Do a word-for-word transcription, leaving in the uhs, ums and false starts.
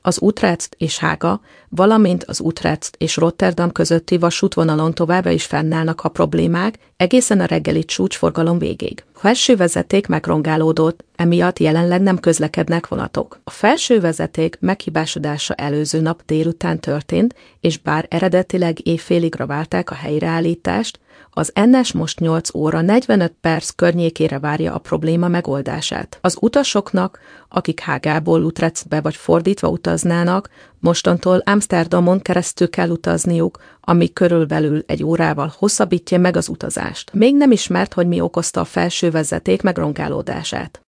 Az Utrecht és Hága, valamint az Utrecht és Rotterdam közötti vasútvonalon továbbra is fennállnak a problémák egészen a reggeli csúcsforgalom végéig. A felső vezeték megrongálódott, emiatt jelenleg nem közlekednek vonatok. A felső vezeték meghibásodása előző nap délután történt, és bár eredetileg éjféligra várták a helyreállítást, az en es most nyolc óra negyvenöt perc környékére várja a probléma megoldását. Az utasoknak, akik Hágából Utrechtbe vagy fordítva utaznának, mostantól Amsterdamon keresztül kell utazniuk, ami körülbelül egy órával hosszabbítja meg az utazást. Még nem ismert, hogy mi okozta a felső vezeték megrongálódását.